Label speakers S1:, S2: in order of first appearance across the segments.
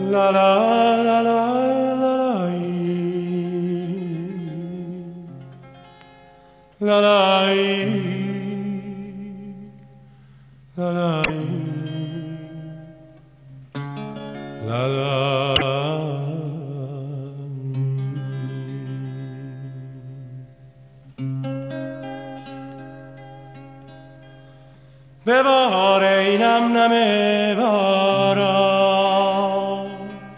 S1: La la la la la la la la la la. ببار ای نم نم باران،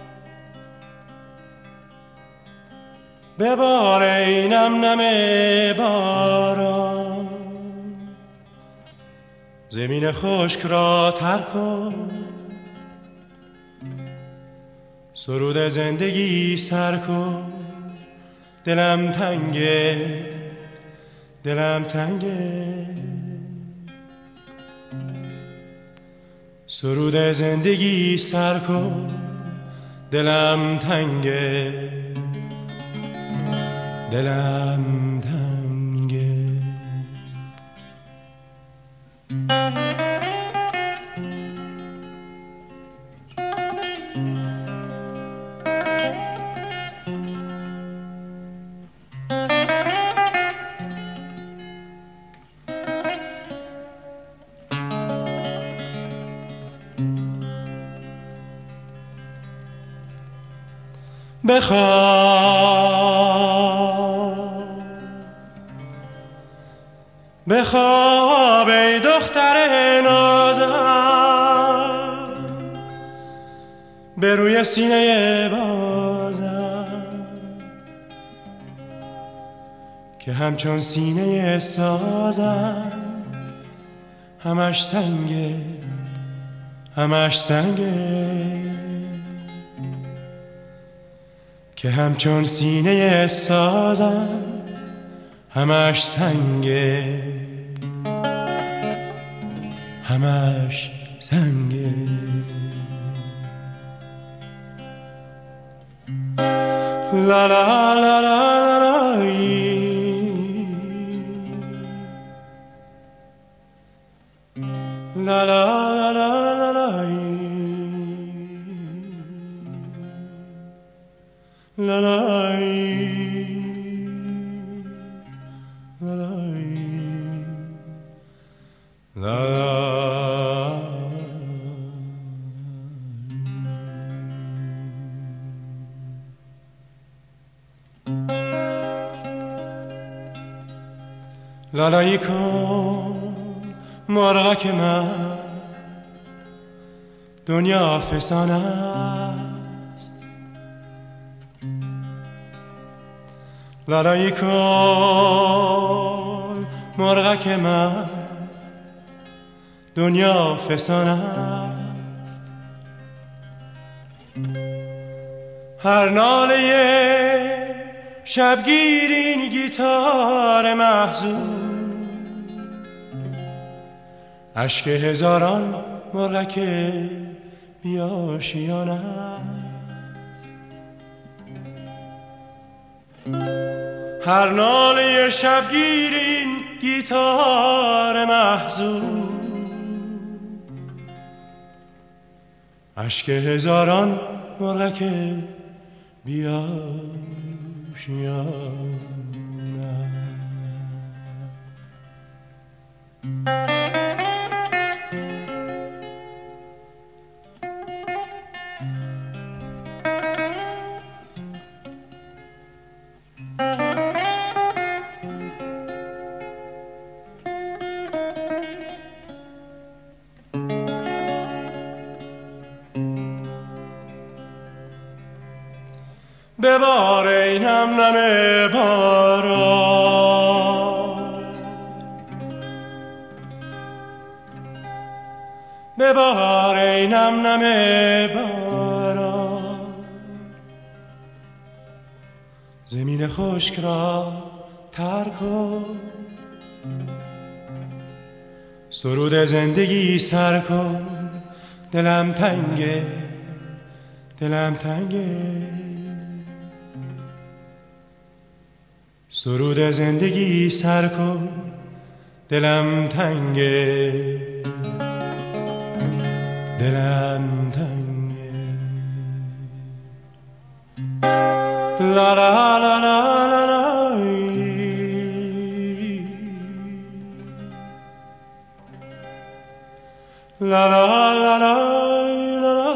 S1: ببار ای نم نم باران، زمین خشک را تر کن، سرود زندگی سر کن. دلم تنگه، دلم تنگه، سرود زندگی سر کن. دلم تنگه، دلم تنگه. بخواب، بخواب ای دختر نازم، به روی سینه بازم که همچون سینه سازم. همش سنگه، همش سنگه، که همچون سینه سازم. همش سنگه، همش سنگه. لا لا لا لا لا لا لا لا لا لا لالایی کن مرغک من، دنیا فسانه است. لالایی کن مرغک من، دنیا فسانه است. هر ناله شبگیر این گیتار محزون، اشک هزاران مرغک بیاشیانه است. هر ناله شبگیر این گیتار محزون، اشک هزاران مرغک بیاشیانه. ببار ای نم نم باران، ببار ای نم نم باران، زمین خشک را تر کن، سرود زندگی سر کن. دلم تنگه، دلم تنگه، سرود زندگی سر کن. دلم تنگه، دلم تنگه. La la la la la la. La la la la la la.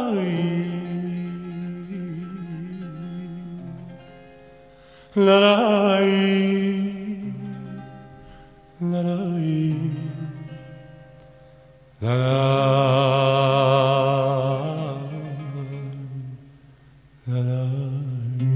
S1: La la la la la la la.